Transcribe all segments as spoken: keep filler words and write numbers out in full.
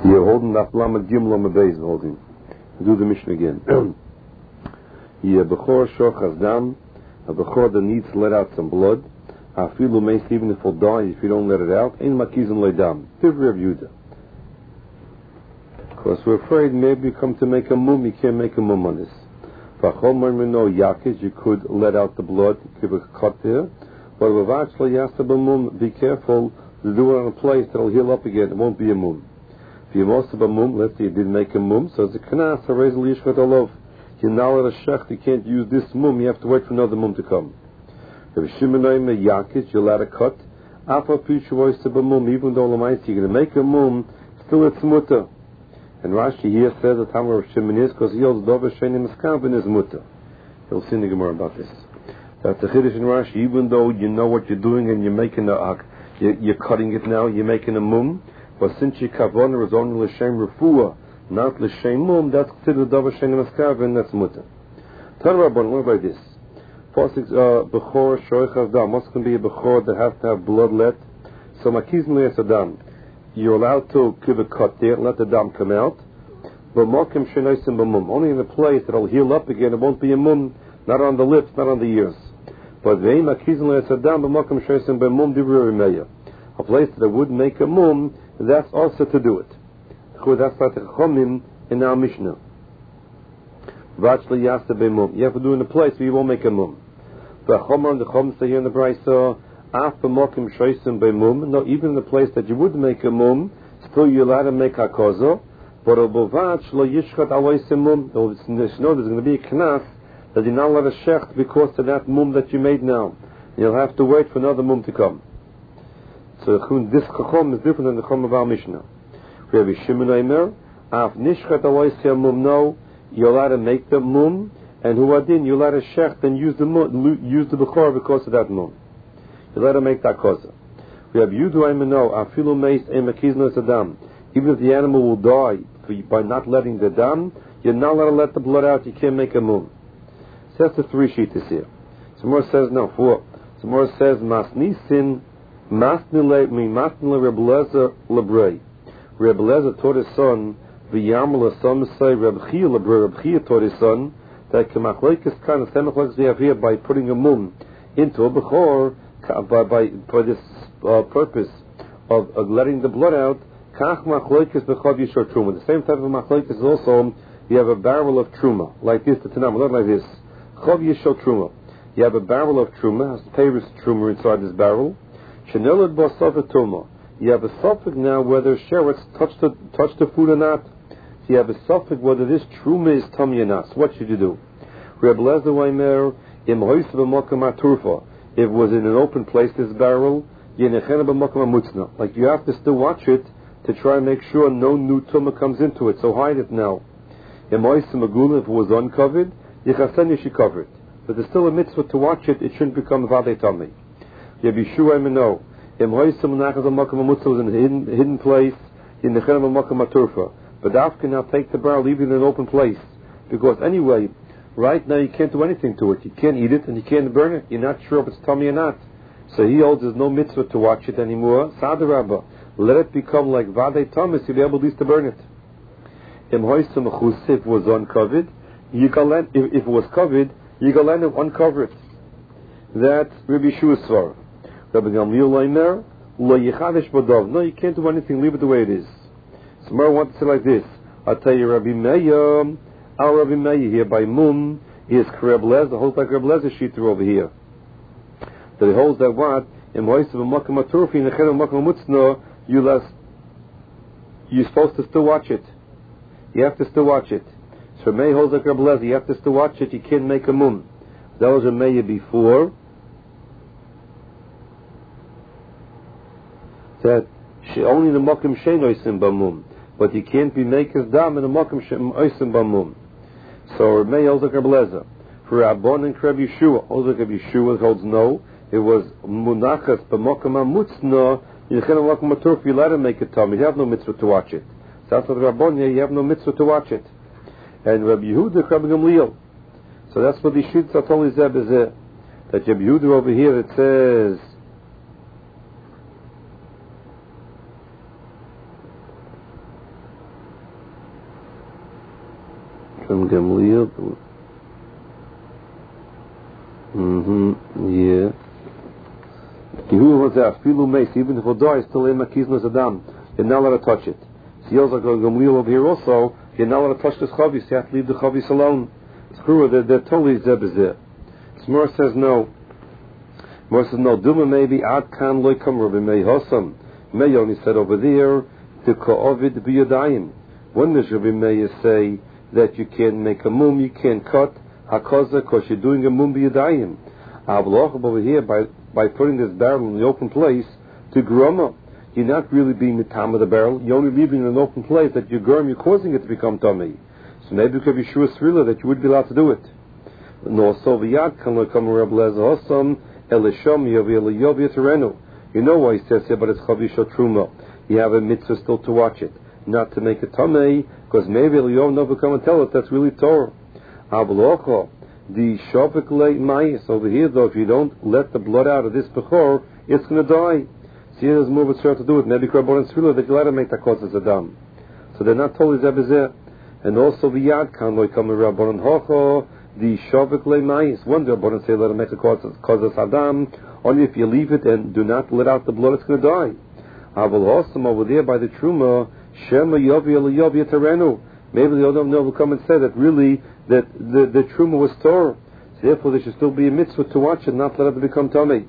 You're holding that Lamed Gimel on the base, holding. Do the Mishnah again. You're Bechor Shochas Dam, a Bechor that needs to let out some blood. Afilu Meis, even if he'll die, if you don't let it out. Ein Makizim Leidam. Tivri of Yudah. Because we're afraid maybe you come to make a mum, you can't make a mum on this. V'chomer mino yakiz, you could let out the blood, give a cut there. But v'vachla yasta b'mum, be careful to do it on a place that'll heal up again. It won't be a mum. If you most of a mum, let's say you didn't make a mum, so it's a knas, a rezel yishchat olov. You're now at a shech, you can't use this mum, you have to wait for another mum to come. If Shimenoim yakiz, you're allowed to cut. Afa pishu voice of a mum, even though l'maisi you're going to make a mum, still it's mutter. And Rashi here says that Tamar of Shimon is because he holds Dova Sheni Meskavin is mutter. He'll see in the Gemara about this. That's the Chiddush in Rashi, even though you know what you're doing and you're making a, you're, you're cutting it now, you're making a mum, but since your Kavona is only L'Shem Refuah, not L'Shem Mum, that's considered Dova Sheni Meskavin, that's mutter. Tell Rabban, what about this? Bechor Shoich Avdam, what's going to be a Bechor that has to have blood let? So Makizim Le'es Adam. You're allowed to give a cut there, let the dam come out. But mokim shenaisim b'mum, only in a place that'll heal up again. It won't be a mum, not on the lips, not on the ears. But ve'im akizim le'etzadam b'mokim shenaisim b'mum divrei meya. A place that would make a mum, that's also to do it. That's like the chomim in our Mishnah. V'achli yasta b'mum. You have to do it in a place where you won't make a mum. The chomar and the chom say here in the Brayso. After mokim shoysim by mum, no, even in the place that you would make a mum, still you're allowed to make hakozo. But a bovach lo yishchat aloysim mum. No, there's going to be a knas that you're not allowed to shecht because of that mum that you made now. You'll have to wait for another mum to come. So this chachom is different than the chachom of our Mishnah. We have a Shimon Eimer, af nishchat aloysim mum. No, you're allowed to make the mum, and huadin you're allowed to shecht and use the mum, use the bechor because of that mum. You let him make that kosa. We have Yudu Aimano, Afilu Meis Emakiznos Adam. Even if the animal will die by not letting the dam, you're not allowed to let the blood out, you can't make a mum. So that's the three sheetas here. Some more says, no, four. Some more says, Masnisin, Masnile, me Masnile Rebelezer Lebrei. Rebelezer taught his son, V'yamala some say, Rebchia Lebrei, Rebchia taught his son, that Kemachlekes kind of semachlekes we have here by putting a mum into a bechor, By, by, for this uh, purpose of, of letting the blood out, kach machloikis b'chav yishor truma. The same type of machloikis is also, you have a barrel of truma, like this, the tanam, not like this. Chav yishor truma. You have a barrel of truma, has payers truma inside this barrel. Shenelad bo sofet truma. You have a suffix now whether sheretz touched the, touched the food or not. So you have a suffix whether this truma is tummy or not. So what should you do? Reb Lezer Weimer, im hoyse b'mokam aturfa. If it was in an open place, this barrel, like you have to still watch it to try and make sure no new tumah comes into it. So hide it now. If it was uncovered, you should cover it. But there's still a mitzvah to watch it. It shouldn't become vadei tamei. Yabishu Aimano. If it was in a hidden, hidden place, but after now take the barrel, leave it in an open place, because anyway. Right now you can't do anything to it. You can't eat it and you can't burn it. You're not sure if it's tummy or not. So he holds there's no mitzvah to watch it anymore. Sadarabba. Let it become like vadei tamis, you'll be able at least to burn it. If it was uncovered, you can if, if it was covered, you can let it uncover it. That's Rabbi Shua's svar. Rabbi Gamliel Leimer, lo yichadesh bodov. No, you can't do anything, leave it the way it is. So I want to say like this. I'll tell you Rabbi Meir, our Rabbi Meir here by Mum is Reb Lezer, the whole like Reb Lezer sheeter over here. That he holds that what in voice of a makam aturfi in the chem makam mutzno, you last you're supposed to still watch it. You have to still watch it. So Meir holds like Reb Lezer, you have to still watch it. You can't make a mum. That was a Meir before. That she only the makam sheinoisim b'mum, but you can't be making dam in the makam sheinoisim b'mum. So Meir holds like Reb Lezer. For Rabbon and Reb Yeshua, holds like Reb Yeshua holds no. It was munachas b'mokam amutzna. You can't makam aturf. You let him make it tummy. You have no mitzvah to watch it. So that's what Rabbon here. You have no mitzvah to watch it. And Reb Yehuda, Reb Gamliel. So that's what the shitz atoli zeb is it. That Reb Yehuda over here it says. From Gamliel. Mm-hmm. Yeah. Yehuda was there. Filu Meis. Even if he'll die, still in Makiznos Adam. You're not allowed to touch it. So you also go Gamliel over here also. You're not allowed to touch this chavis. You have to leave the chavis alone. Screw it. They're, they're totally zebazir. Smur says no. Smur says no. Duma maybe ad kan loy kam Rabbi Meir Hossam. Meir only said over there to ka'ovid b'yadayim. When does Rabbi Meir say that you can't make a mum, you can't cut hakaza because you're doing a mum b'yadayim? Avloch over here by by putting this barrel in the open place to groma. You're not really being the tam of the barrel. You're only leaving it in an open place that you're grum, you're causing it to become tummy. So maybe it could be sure srila that you would be allowed to do it. No, so v'yad kan lo kam Rabbi Lezer Hossam elishom yovi yovi terenu. You know why he says here, but it's chavish truma. You have a mitzvah still to watch it, not to make it tamei, because maybe Eliyom never come and tell us that's really Torah. Avlocho the shavik le mayis over here though. If you don't let the blood out of this bechor, it's going to die. See, there's more of a to do it. Maybe Krabon and Sfila that you let him make that cause as a dam. So they're not totally zebezeh. And also the yad kan loy kam Rabban and hocho the shavik le mayis. One day Rabban say let him make a cause as adam. Only if you leave it and do not let out the blood, it's going to die. Aval Hossam over there by the truma shema yovi el yovi terenu. Maybe the other will come and say that really that the, the truma was Torah. So therefore there should still be a mitzvah to watch it, not let it become tummy.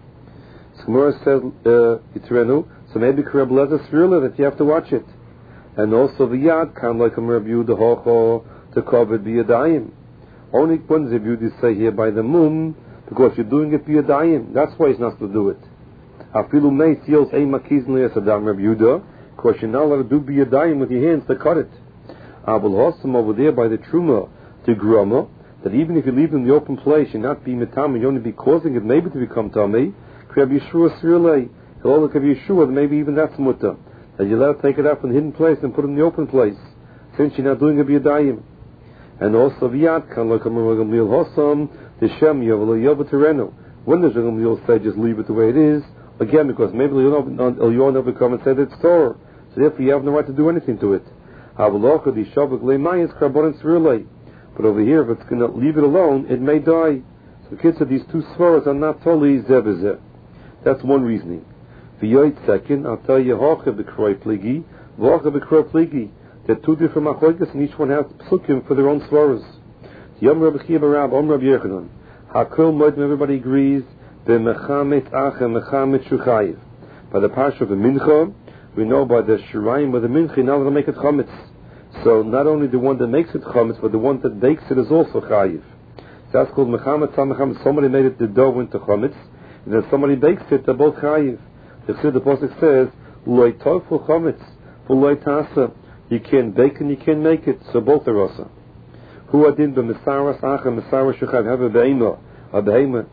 Gemara says Yitrenu, uh, so maybe Reb Lezer Svirla that you have to watch it. And also the Yad can like a Reb Yehuda Hocho to cover b'yadayim. Only one Reb Yehuda say here by the mum because you're doing it b'yadayim. That's why he's not supposed to do it. Afilu Meis Yos Ein Makizn Le'Asadam Reb Yehuda because you're not allowed to do b'yadayim with your hands to cut it. Abul Hossam over there by the Truma to Grama that even if you leave it in the open place, you're not being mitami, you only be causing it maybe to become tummy. Krab Yeshua Sirlei, he'll look at Yeshua, maybe even that's mutter. That you let it take it out from the hidden place and put it in the open place, since you're not doing a biyadayim. And also V'yad kan look at Gamliel Hossam, the Shem Yovel Yovel Terenu. When does Gamliel say just leave it the way it is? Again, because maybe Elyon never come and said it's Torah, so therefore you have no right to do anything to it. Havalocha the Shavak Le'mayis Krabon Sirlei. But over here, if it's going to leave it alone, it may die. So the kids said these two svaras are not totally zebezeh. That's one reasoning. V'yoyt second, I'll tell you, Hocha b'kroi pligi, V'hocha b'kroi pligi. They're two different machlokes, and each one has psukim for their own svaras. Yom Rabbi Chia Barab, Om Rabbi Yechanan. Hakol Moed, everybody agrees, B'mechamet Achem, Mechamet Shuchayiv. By the parsha of the Mincha, we know by the Shirayim of the Mincha, now they'll make it chametz. So not only the one that makes it chametz, but the one that bakes it is also chayiv. So that's called mechamet tzam. Somebody made it the dough into chametz, and then somebody bakes it. They're both chayiv. The the pasuk says loy tofu chametz loy tasa. You can't bake and you can't make it. So both are also. Who adin b'mesaras achem mesaras shuchayiv. Have a beima a beima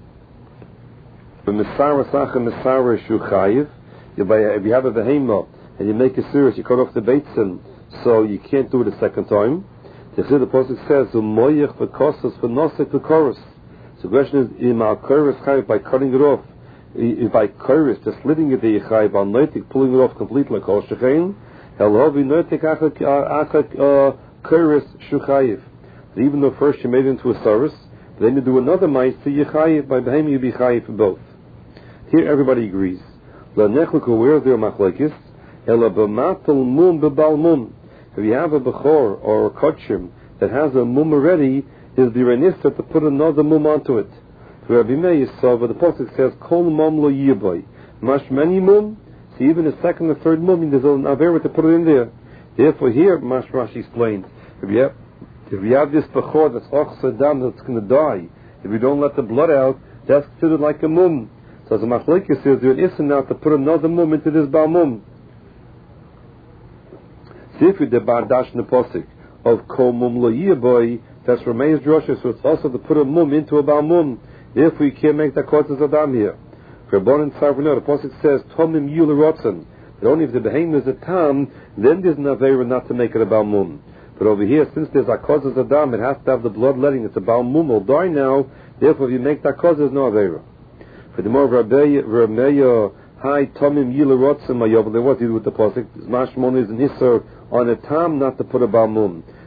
b'mesaras achem mesaras shuchayiv. If you have a behemoth and you make a serious, you cut off the beitzim, so you can't do it a second time. The pasuk says, "Umoyich v'kosas v'nosek v'koros." So the question is, "Im al koros chayiv by cutting it off, if by koros just slitting it the chayiv al noitik, pulling it off completely like kol shechein, elhovi noitik achak achak koros shuchayiv." Even though first you made it into a saris, then you do another mice to yichayiv by behem you be chayiv for both. Here everybody agrees. La nechluku where there machlekes, ela b'matel mum b'bal mum. If you have a bechor or a kotchim that has a mum already, is the renissa to put another mum onto it. For Rabbi Meir Yisov, the pasuk says, "Kol mum lo yiboy." Mash many mum, so even a second or third mum, there's an avera to put it in there. Therefore, here Mash Rashi explains, if you have if you have this bechor that's ochsadam that's going to die, if you don't let the blood out, that's considered like a mum. So as the machlekes says, there is now to put another mum into this bal mum. See if you the bardash in the posik of kol mum lo yiboy, that's remains drosha, so it's also to put a mum into a bal mum. Therefore you can't make that kotzes adam here. For bon and sarvano, the posik says tomim yul rotzen. That only if the behem is a tam, then there's an avera not to make it a bal mum. But over here, since there's a kotzes adam, it has to have the blood letting. It's a bal mum will die now. Therefore, if you make that kotzes, there's no avera. For the more Rameya, hi tomim yul rotzen mayovel. There what he did with the posik. Mashmon is an isser on a tam not to put a bal mum.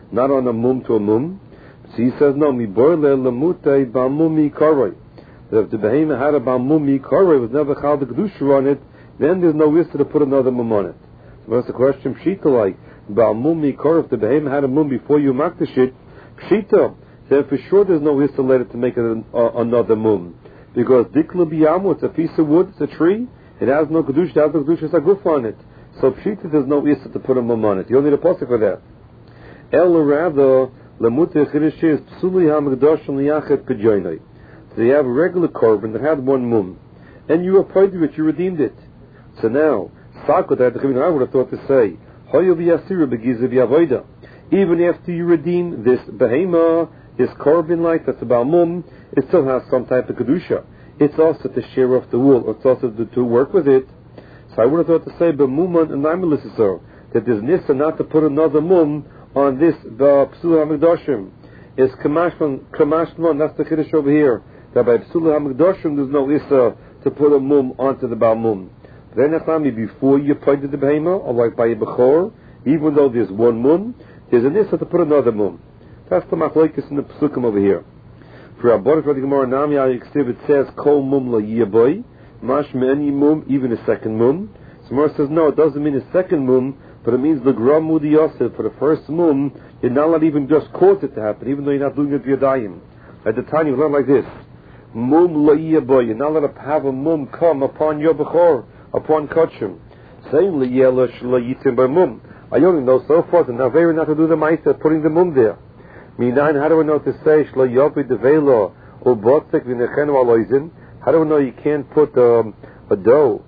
not on a mum to a mum. So he says, no, mi boile lemute ba'mumi karoi. That if the behemoth had a ba'mumi karoi, was never chal the kedusha on it, then there's no issue to put another mum on it. So that's the question, pshita like, ba'mumi karoi, if the behemoth had a mum before you makdash it, pshita, then for sure there's no issue later to make it an, uh, another mum. Because dikla biyamu, it's a piece of wood, it's a tree, it has no kedusha, it has no kedusha, it's a guf on it. So pshita, there's no issue to put a mum on it. You don't need a pasuk for that. El rather, lemute chiddush is psuli hamikdash liyachet pejoinai. So you have a regular korban that had one mum, and you applied to it, you redeemed it. So now, sakot at the Chavin, I would have thought to say, hoyo biyasiru begizav yavoida. Even after you redeem this behema, this korban like that's about mum, it still has some type of kedusha. It's also to share off the wool, it's also to, to work with it. So I would have thought to say, b'muman and naimelisisor, that there's nissa not to put another mum on this the Psula HaMikdashim. Is Kamashman, Kamashman, that's the Kiddush over here. That by Psula HaMikdashim there's no Issa to put a mum onto the Baal Mum. Then that's not me before you appointed the Behema, or like by a Bechor, even though there's one mum, there's an Issa to put another mum. That's the Machlokes in the Psukim over here. For Abbadah for the Gemara Nami Ayiktiv, it says, Kol mum la yiyaboy, mash me'ani mum, even a second mum. So Gemara says, no, it doesn't mean a second mum, but it means the gram mudi yosef for the first mum. You're not allowed even just cause it to happen, even though you're not doing it via dayim. At the time you learn like this: mum la'iyaboy. You're not allowed to have a mum come upon your bechor, upon kachim. Saying la'iyelash la'itim by mum. I only know so forth, and now very not to do the ma'aseh, putting the mum there. Minayin, how do we know to say shloyopi develo or botzek v'nechenu aloizin? How do we know you can't put um, a dough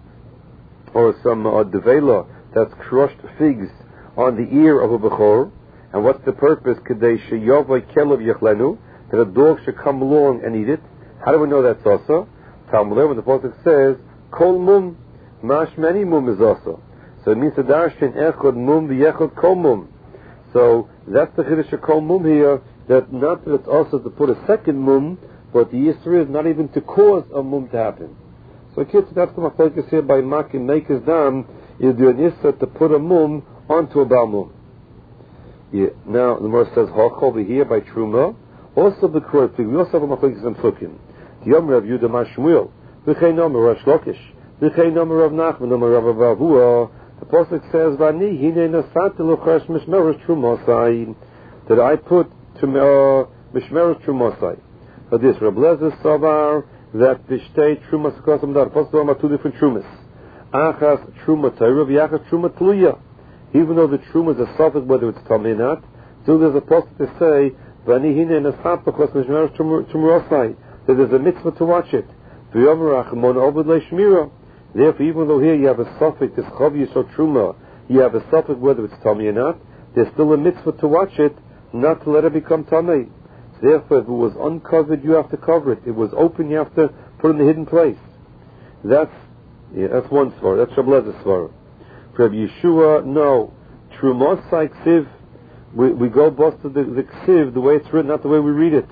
or some uh, develo, that's crushed figs, on the ear of a bechor? And what's the purpose? Kedei sheyovay kelev yechlenu, that a dog should come along and eat it. How do we know that's also? Talmud when the pasuk says kol mum, mash many mum is also. So it means the darshan echod mum v'yechod kol mum. So that's the chiddush of kol mum here. That not that it's also to put a second mum, but the yisra is not even to cause a mum to happen. So kids, that's the machlokes here by making makers dam. You do an issa to put a mum onto a Baal Mum. Yeah. Now the Gemara says Hach over here by Truma. Also the Kroy. We also have a machlokes in Psukim. The Yom Rav Yudah Mashmuel. V'chei Nomer Rav Shlokish. V'chei Nomer Rav Nachman. Nomer Rav Avavua. The pasuk says Vani Hine Nasati Lochash Mishmeres Trumosai. That I put to Mishmeres Trumosai. For this Reb Lezer Savar that Bishtei Trumas Kosam Dar. Pasuk are two different Trumas. Achas truma Torah, v'achas truma tluya. Even though the truma is a suffix, whether it's tamei or not, still there's a pasuk to say v'ani hine nasat b'chos mishmeres trumurosai, that there's a mitzvah to watch it. V'yomer achmon obed leishmira. Therefore, even though here you have a suffix, this chav yisod truma, you have a suffix whether it's tamei or not, there's still a mitzvah to watch it, not to let it become tamei. So therefore, if it was uncovered, you have to cover it. If it was open, you have to put it in a hidden place. That's Yeah, that's one svar. That's Shablez's svar. For Yeshua, no. Trumosai ksiv, we, we go bust to the, the ksiv, the way it's written, not the way we read it.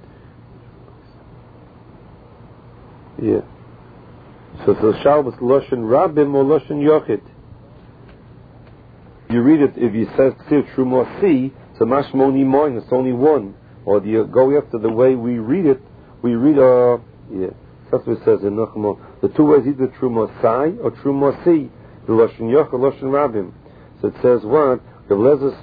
Yeah. So the Shabbos Loshen Rabbim or Loshen Yochid. You read it, if you say ksiv Trumosi, so mashmoni moin, it's only one. Or do you go after the way we read it, we read, uh, yeah. That's what it says in Nachmo. The two ways, either Trumosai or Trumosi, the Loshen Yoch or Loshen Rabbim. So it says what? Rav Lezer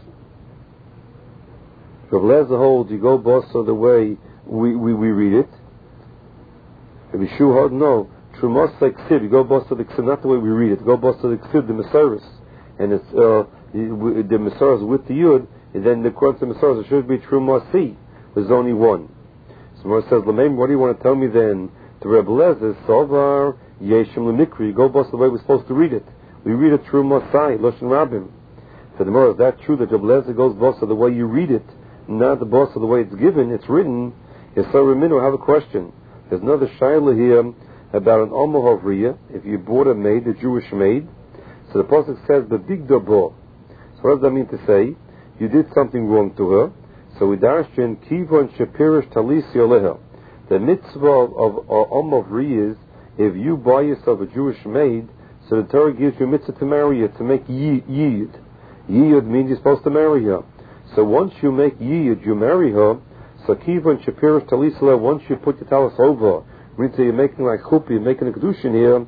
holds, you go bosso the way we, we, we read it. If you sure hold, no. Trumosai Ksiv, you go bosso the Ksiv, not the way we read it. You go bosso the Ksiv, the Mesoris. And it's, uh, the, the Mesoris with the Yud, and then the according to the Mesoris, it should be Trumosi. There's only one. So Mor says, Lameim, what do you want to tell me then? The Reb Lezer, Sovar, Yeshem Lemikri, you go boss the way we're supposed to read it. We read it through Mosai, Loshen Rabbim. So the more is that true that Reb Lezer goes boss of the way you read it, not the boss of the way it's given, it's written. Yes, so Remino, I have a question. There's another Shaila here about an Omahovriya, if you bought a maid, a Jewish maid. So the pasuk says, the big double. So what does that mean to say? You did something wrong to her. So we darshed in Kivon Shapirish Talisi Oleha. The mitzvah of Om of Ri is, if you buy yourself a Jewish maid, so the Torah gives you a mitzvah to marry her, to make yid. Yid means you're supposed to marry her. So once you make Yiyud, you marry her, so Kiva and Shapirish Talisala, once you put your talis over, means that you're making like Chuppah, you're making a Kedushin here,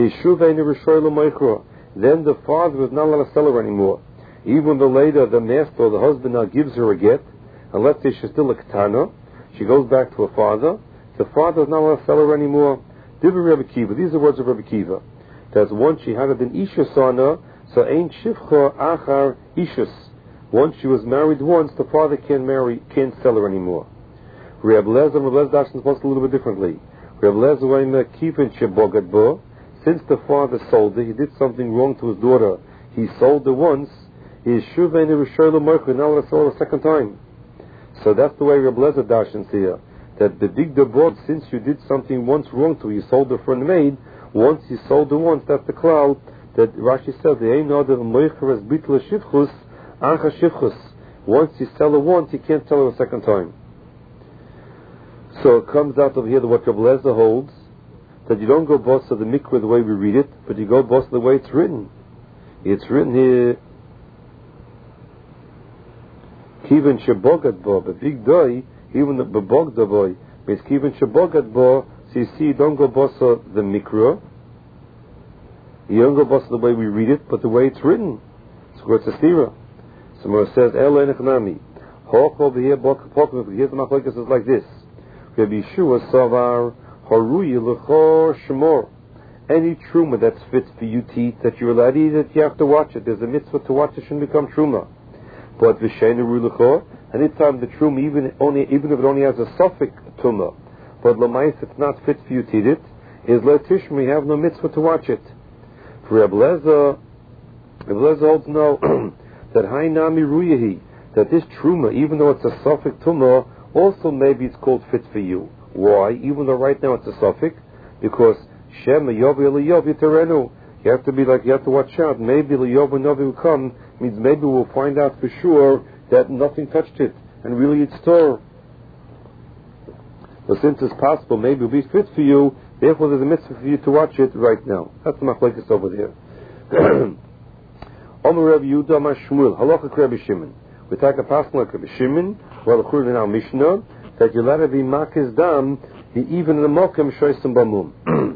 then the father is not allowed to sell her anymore. Even the later, the master or the husband now gives her a get, and let's say she's still a Ketana, she goes back to her father, the father is not allowed to sell her anymore. Divrei Rebbe Kiva, these are the words of Rebbe Kiva. That's once she had an Isha Sana, so ain't Shivcha Achar Ishus. Once she was married once, the father can't marry, can't sell her anymore. Reb Lezer, Reb Lezer Darshan is supposed a little bit differently. Reb Lezer Reimer Kivin Shebogad Bo, since the father sold her, he did something wrong to his daughter. He sold her once, he is Shuvaini Rishoyla Merkur, now let us sell her a second time. So that's the way Reb Lezer Darshan's here. That the big debord, since you did something once wrong to her, you sold her for a maid, once you sold her once, that's the cloud that Rashi says, the ain't other Moicher as Bitla Shivchus, Ancha Shivchus. Once you sell her once, you can't sell her a second time. So it comes out over here that what Reb Lezer holds, that you don't go boss of the mikveh the way we read it, but you go boss the way it's written. It's written here, Kivan Shebogad Bo, but big doy, even the Bebogda boy, means Kivan Shebogad Bo, so you see, you don't go boss of the mikveh, you don't go boss of the way we read it, but the way it's written. So it's a stira. So it says, Elo Enechnami, Hawk over here, Bok, here's the machlokes is like this. Rabbi Yeshua Savar, Haruyi L'chor Shemor. Any truma that's fit for you to eat, that you're allowed to eat it, you have to watch it. There's a mitzvah to watch it, shouldn't become truma. But V'shein Haruyi L'chor, anytime the truma, even only even if it only has a suffix truma, but Lamais it's not fit for you to eat it, is L'tishma, you have no mitzvah to watch it. For Reb Lezer, Reb Lezer holds no, that Hainami Ruyahi, that this truma, even though it's a suffix truma, also maybe it's called fit for you. Why? Even though right now it's a suffix, because Shem Yovi Yovi Terenu. You have to be like, you have to watch out. Maybe Yovi Novi will come, means maybe we'll find out for sure that nothing touched it, and really it's Torah. But since it's possible, maybe it'll be fit for you, therefore there's a mitzvah for you to watch it right now. That's the machlokes over there. Omer Rabbi Yehuda Amar Shmuel, Halacha Rabbi Shimon. We take a passage like Rabbi Shimon, well, according to our Mishnah, that you let it be makis dam, even in the mokem shoysim bamum.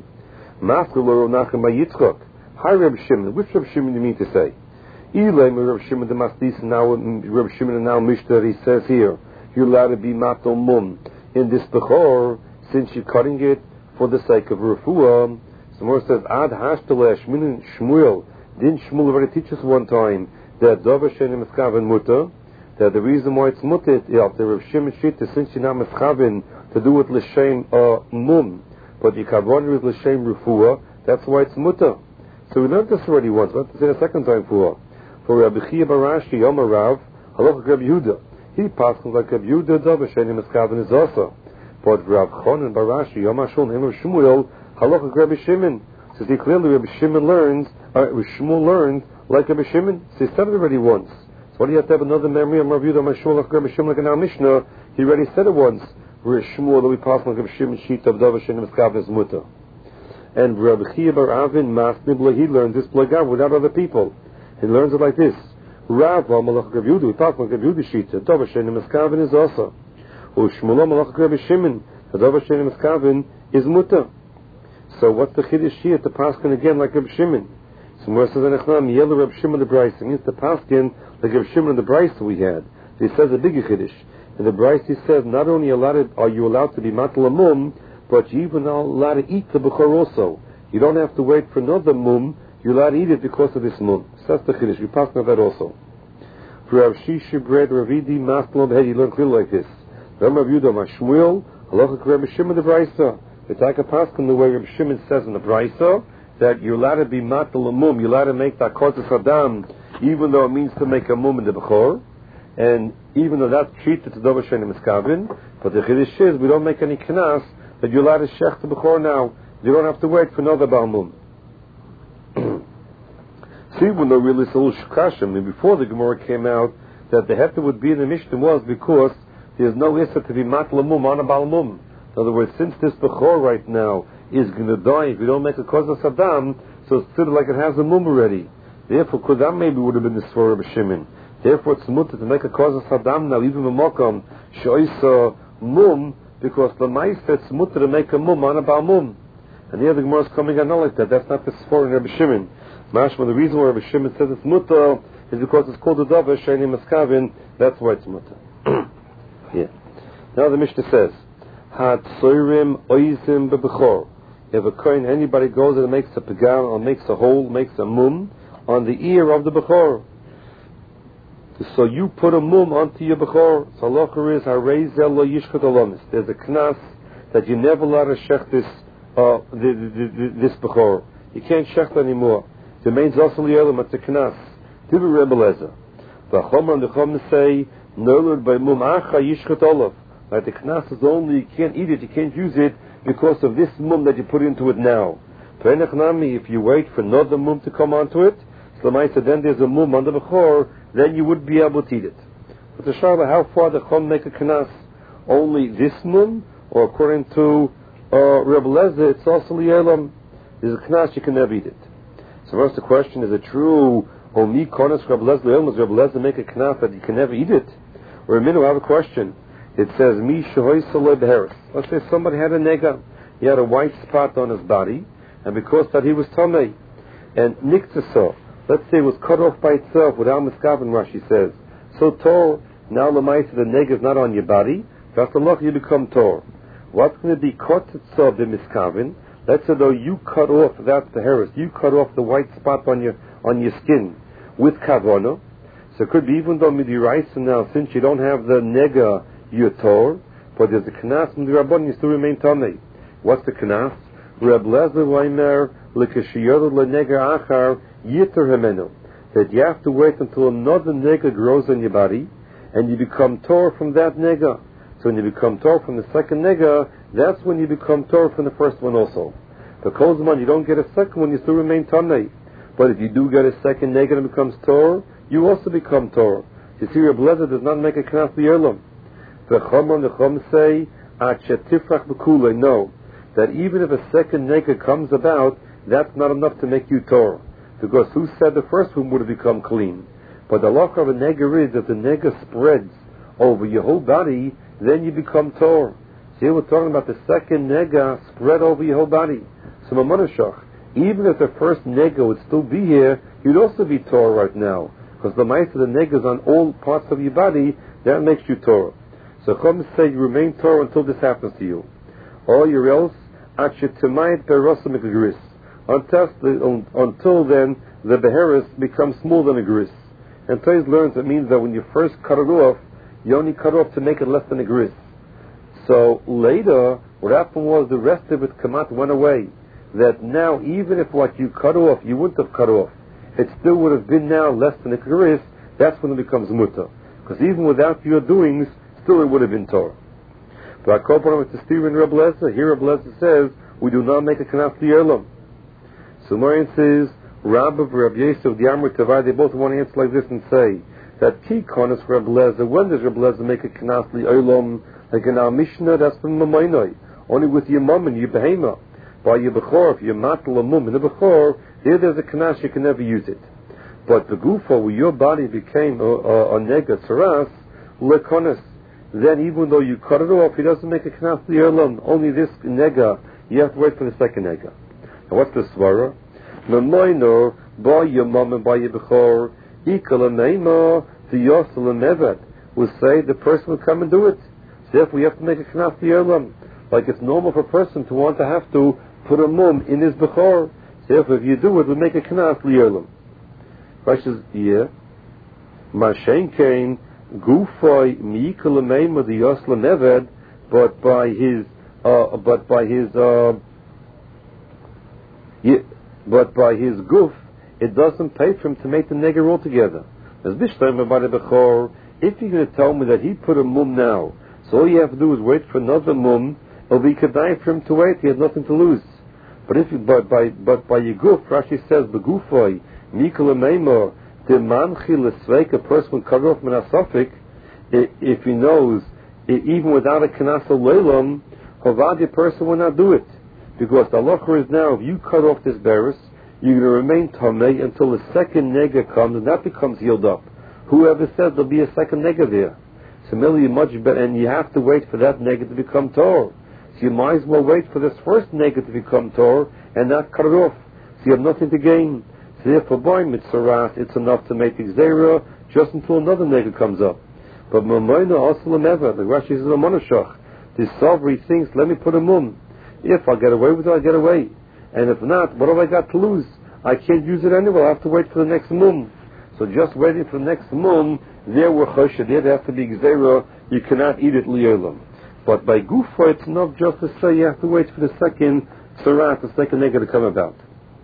Maskul or Nachem by Yitzchok. Hi, Rabbi Shimon. Which Rabbi Shimon do you mean to say? Ilay, Rabbi Shimon the Masdis, now Rabbi Shimon and now Mishnah, he says here, you let it be matal mum. In this bechor, since you're cutting it for the sake of refuah, Samor says, Ad hashtalesh, meaning Shmuel. Didn't Shmuel already teach us one time that Dova shenim eskaven muta? That the reason why it's mutit, yeah, the Rav Shimon Shita, since you're not meschavin to do with l'shem uh, mum, but you kavon with l'shem refuah, that's why it's muta. So we learned this already once. Let's say a second time for for Rabbi Chia Barashi Yomer Rav Halacha Rabbi Yehuda. He passes like Rabbi Yehuda Dova shenim eskaven is also. But Rav Chonan Barashi Yomer Shul Neimer Shmuel Halacha Rabbi Shimon. So see clearly Rabbi Shimon learns, uh, Shmuel learned like Rabbi Shimon. So he said it already once. So why do you have to have another memory of Rabbi Yehuda Mashmuel like Rabbi Shimon like in our Mishnah? He already said it once. Where Shmuel that we pass like Rabbi Shimon sheet of Dava Shenim Eskav is Muta. And Rabbi Chia Bar Avin Masnibla, he learns this Blagav without other people. He learns it like this. Rav Malach Rabbi Yehuda, we pass like Rabbi Yehuda sheet of Dava Shenim Eskav is also. Or Shmuel Malach Rabbi Shimon, the Dava Shenim Eskav is Muta. So what's the Chiddush here to pass again like Rabbi Shimon? So more says Anachnam Yellow Rabbi Shimon the Bryce. It means the paskin like Rabbi Shimon the Bryce we had. He says a bigger Chiddush. In the Bryce he says not only allowed are you allowed to be matal mum, but you even are allowed to eat the bechor also. You don't have to wait for another mum. You're allowed to eat it because of this mum. So that's the Chiddush. We pass on that also. For Rav Shisha bread Ravidi matal head he learned clearly like this. Rabbi Yehuda Mashmuel Halacha Rabbi Shimon the Bryce. We take a paskin the way Rabbi Shimon says in the Bryce, that you're allowed to be matal mum, you're allowed to make that kodesh adam, even though it means to make a mum in the bechor, and even though that's treated to Dova Shenim Eskavin, but the chiddush is we don't make any knas, that you're allowed to shech the bechor now. You don't have to wait for another bal mum. See, even though really it's a little shkashim, I mean, before the Gemara came out, that the hefter would be in the Mishnah was because there's no issa to be matal mum on a bal mum. In other words, since this bechor right now is going to die if you don't make a kodesh adam, so it's still like it has a mum already. Therefore, Kodam maybe would have been the Svar of Shimon. Therefore, it's mutter to make a cause of Saddam now, even b'mokom she'oisa mum, because the mice it's mutter to make a mum on a bal mum. And here the Gemara is coming on like that. That's not the sfor in Rabbi Shimon. Mashma, the reason why Rabbi Shimon says it's mutter is because it's called a davar she'eni maskavin. That's why it's mutter. Yeah. Now the Mishnah says, "Had soirim oizim bebechor." If a kohen, anybody goes and makes a pagam or makes a hole, makes a mum on the ear of the bechor, so you put a mum onto your bechor. So halacha is hareizel lo yishchot alamis. There's a knas that you never allowed to shech this uh, the, the, the, this bechor. You can't shech anymore. It remains also li'olam. It's a knas. Tibu Rebbe Lezer. The chomer and the chomer say nolud by mum acha yishchot olav. Like the knas is only you can't eat it, you can't use it because of this mum that you put into it now. If you wait for another mum to come onto it, so then there's a mum on the bechor, then you would be able to eat it. But the Shabbat, how far the chum make a knas? Only this mum, or according to uh, Rebbe Lezer, it's also li'elam. There's a knas, you can never eat it. So first the question, is it true, or me konas Rebbe Lezer li'elam, does Rebbe Lezer make a knas that you can never eat it? Or a minute, I have a question. It says, Mi shehoy saleh beheres. Let's say somebody had a nega. He had a white spot on his body, and because that he was tamei. And niktaso, let's say it was cut off by itself without miskaven, Rashi says. So tor, now lemaisa, the nega is not on your body. That's the loch, you become tor. What's going to be cut itself the miskaven? Let's say though you cut off, that's the heres, you cut off the white spot on your on your skin with kavono. So it could be even though midiraisa now, since you don't have the nega, you're tor, but there's a knas from the Rabbon, you still remain tamei. What's the knas? Reb Lezer Weimer lekashiyod leneger achar yitter hemenu. That you have to wait until another nega grows on your body, and you become tor from that nega. So when you become tor from the second nega, that's when you become tor from the first one also. The Kozman, you don't get a second one, you still remain tamei. But if you do get a second nega and it becomes tor, you also become tor. You see, Reb Lezer does not make a knas li'olam. The Chomer and the Chom say, no, that even if a second nega comes about, that's not enough to make you Torah. Because who said the first one would have become clean? But the law of a nega is that the nega spreads over your whole body, then you become Torah. So here we're talking about the second nega spread over your whole body. So Mamonashach, even if the first nega would still be here, you'd also be Torah right now. Because the mice of the nega is on all parts of your body, that makes you Torah. So Chum say you remain Torah until this happens to you. Or you're else, until until then the beheris becomes smaller than a gris. And Toys learns it means that when you first cut it off, you only cut off to make it less than a gris. So later, what happened was the rest of it kamat went away. That now, even if what you cut off, you wouldn't have cut off, it still would have been now less than a gris, that's when it becomes mutter. Because even without your doings, still it would have been Torah. But I call upon it to Stephen Reb Lezer. Here Reb Lezer says, we do not make a knas li'olam. So Marian says, Rabbi Reb Yosef, the Amrit Tavai, they both want to answer like this and say, that ki konas Reb Lezer, when does Reb Lezer make a knas li'olam? Like in our Mishnah, that's from Mamoinoi. Only with your mum and your behema. By your bechor, if you're matal a mum and a bechor, there there's a knas, you can never use it. But the gufa, where your body became a, a, a nega saras, lekonas, then even though you cut it off, he doesn't make a knas li'olam. Only this nega, you have to wait for the second nega. Now what's the svara? Mamoino, by your mum and by your bechor, ikal ameima, the yosel amevet, will say the person will come and do it. So therefore we have to make a knas li'olam. Like it's normal for a person to want to have to put a mum in his bechor. So therefore if you do it, we'll make a knas li'olam. Question is, yeah. Mashen kain, Gufoi miikal ameima the yosel amevet, but by his, uh, but by his, uh, yeah, but by his goof, it doesn't pay for him to make the nega altogether. As Bishleim by the Bechor, if you're going to tell me that he put a mum now, so all you have to do is wait for another mum, it'll be kedai for him to wait, he has nothing to lose. But if you, but by, but by your goof, Rashi says, the gufoi, mikal ameima, the manchi lesveik, a person will cut off menasofik, if he knows, even without a kanasa leilam, hovadi person will not do it. Because the halacha is now, if you cut off this beres, you're going to remain tamei until the second nega comes, and that becomes healed up. whoever says there'll be a second nega there. So merely much better, and you have to wait for that nega to become Torah. So you might as well wait for this first nega to become Torah and not cut it off. So you have nothing to gain. So therefore, by mitzvah, it's enough to make Xera just until another nega comes up. But Mamoina also never. The Rashi says a monashach. The Savri thinks, let me put a mum. If I get away with it, I get away. And if not, what have I got to lose? I can't use it anyway. I have to wait for the next mum. So just waiting for the next mum, there were choshed, there there has to be Xera. You cannot eat it li'olam. But by Gufa, it's not just to say you have to wait for the second Sarat, the second nega to come about.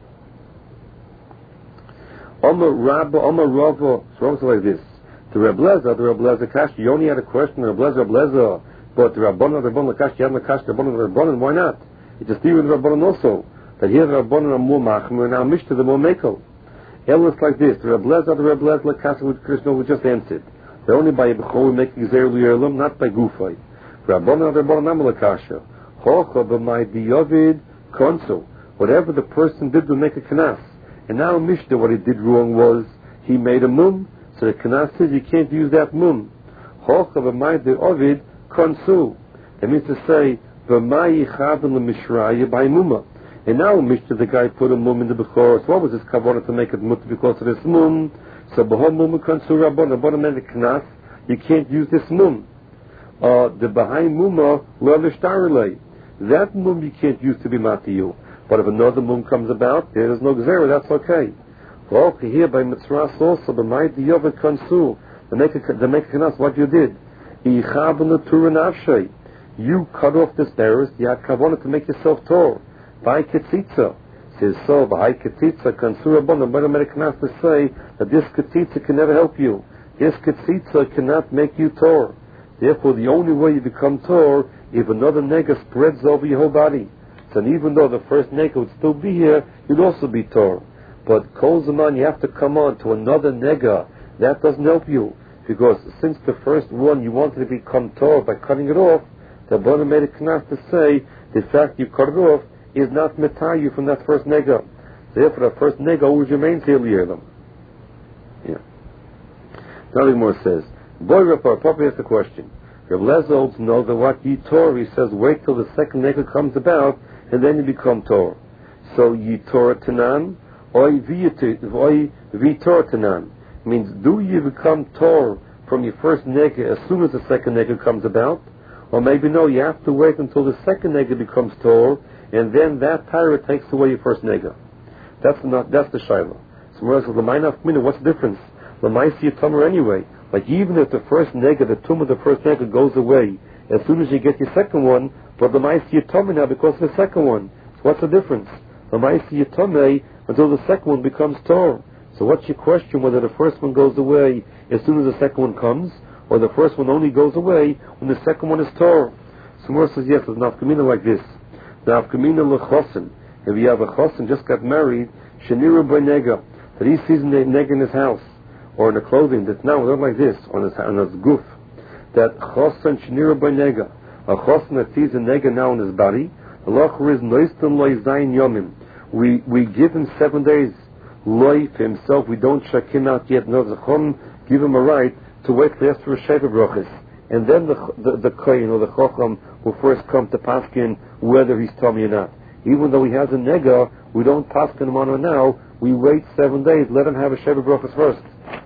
Omer Rabba, Omer Rava, it's wrong like this. The Reb Lezer, the Reb Lezer Kash, you only had a question, Reb Lezer, Reb Lezer, but the Rabbanon, the Rabbanon Kash, you had a Kash, the Rabbanon, the Rabbanon, why not? It's a theory of the Rabbanon also, that here the Rabbanon are more machmer, and our Mishnah, the more mekel. Ellen is like this, the Reb Lezer, the Reb Lezer Kash, which Krishna would just answered. They're only by Yebechol, we make Xer L'Yerlam, not by Gufay. Rabbanon, the Rabbanon, Amal Kasha. Hocha b'may diyovid konso. Whatever the person did to make a kanas. And now Mishnah, what he did wrong was, he made a mum, so the kanas says you can't use that mum. Hocha b'may diyovid konso. That means to say, b'may yichaven l'mishraya by mumma. And now Mishnah, the guy put a mum in the Bechor. So what was his kavanah to make it mut because of this mum? So b'hom mum konso Rabbanon, Rabbanon made a kanas, you can't use this mum. Uh, the behind mumma l'avishtarelei. That mum you can't use to be matiyu. But if another mum comes about, there is no gzera, that's okay. Well, here by mitzvahs also, the might the yovet konsul, the make a the make a kanas, what you did. You cut off this bearers, you had kavanah to make yourself tor. By ketzitza. Says so, by ketzitza, konsul rabbanon, but I made a kanas to say that this ketzitza can never help you. This ketzitza cannot make you tor. Therefore, the only way you become Tor if another nega spreads over your whole body. So even though the first nega would still be here, you'd also be Tor. But Kol Zaman, you have to come on to another nega. That doesn't help you. Because since the first one you wanted to become Tor by cutting it off, the Rabbanan made a knas to say the fact you cut it off is not metar you from that first nega. Therefore, the first nega always remains here li'olam. Yeah. Nothing more says. Boy Rapper probably has a question. Reb Lezer holds know that what ye Torah, he says, wait till the second nega comes about, and then you become Torah. So ye Torah Tanan, or vi Torah Tanan. Means, do you become Torah from your first nega as soon as the second nega comes about? Or maybe no, you have to wait until the second nega becomes Torah, and then that Torah takes away your first nega. That's not, that's the Shiloh. So whereas the what's the difference? L'maisi Tomer anyway. Like even if the first nega, the tomb of the first nega goes away, as soon as you get your second one, but the ma'aseh yatomei now because of the second one. So what's the difference? The ma'aseh yatomei until the second one becomes Torah. So what's your question whether the first one goes away as soon as the second one comes, or the first one only goes away when the second one is Torah? So Mor says yes, there's nafkamina like this. Nafkamina lechosin. If you have a chosin just got married, shenira by nega, that he sees a nega in his house, or in the clothing that's now not like this, on his, on his goof, that chosan shnira by nega, a chosan that sees a nega now in his body, Allah is noistan loy zayin yomim. We we give him seven days, loy for himself. We don't check him out yet. No, zechon give him a right to wait for after a sheva brachas, and then the the, the kohen or the chocham will first come to paskin whether he's tummy or not. Even though he has a nega, we don't paskin him on him now. We wait seven days. Let him have a sheva brachas first.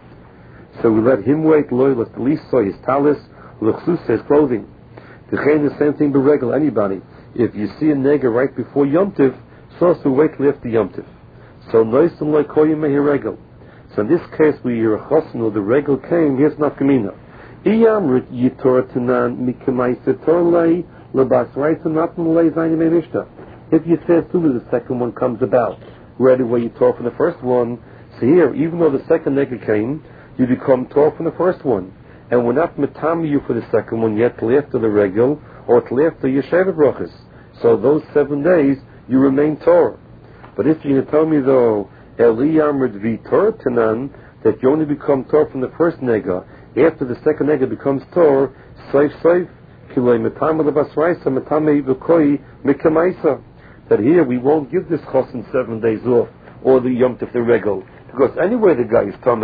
So we let him wait, loy l'liso, his talis, l'chsus, his clothing. The the same thing beregel anybody. If you see a nega right before Yom Tiv, so also wait till after Yom Tiv. So nois and loy koyim mehiregel. So in this case, where you're a chosn or the regel came, here's nafkamina. Iyamrit yitor tanan mikamaisa torlei lebas right and not lei zayin meinishta. If you say as soon as the second one comes about, ready where you tore from the first one, so here, even though the second nega came, you become Torah from the first one. And we're not metami you for the second one yet till after the regel, or till after your Sheva brachas. So those seven days, you remain Torah. But if you're going to tell me though, Eliyam Ridvi Torah Tanan, that you only become Torah from the first nega, after the second nega becomes Torah, Saif Saif, Kiloi Metama Lebasraisa, Metame Vukoi, Mikamaisa. That here we won't give this chosin seven days off, or the Yom Tov the regel. Because anyway the guy is Tomei.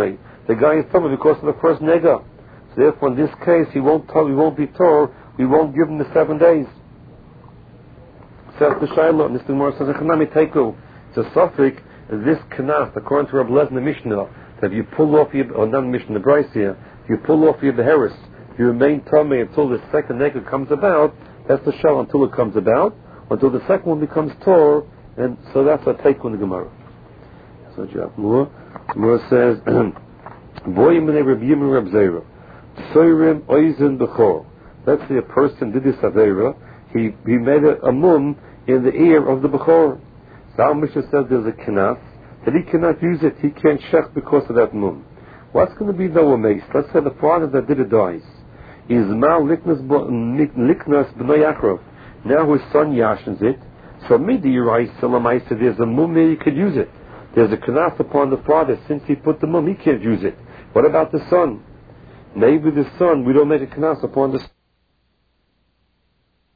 the guy is tummy because of the first nega. So therefore, in this case, he won't tell, he won't be told, we won't give him the seven days. Says the Shiloh, Mister Moore says, Teku. It's a suffix, this knas, according to Rabbi Lezer the Mishnah, that if you pull off your, or not Mishnah, the Bryce here, if you pull off your beheris, you remain tummy until the second nega comes about, that's the shell until it comes about, until the second one becomes tor, and so that's a take on the Gemara. So Jav Moore, Moore says, Boy Minei Reb Yimon Reb Zera, Tsoirim Oizen Bechor. Let's say a person did this Avera, he he made a, a mum in the ear of the Bechor. So our Mishnah says there's a knas, that he cannot use it, he can't shech because of that mum. What's going to be the mace? Let's say the father that did it dies. Is Mal Liknas B'nai Achrov. Now his son yashens it. So Midi Yirai Salamaisa, there's a mum there, he could use it. There's a knas upon the father, since he put the mum, he can't use it. What about the son? Maybe the son, we don't make a knas upon the son.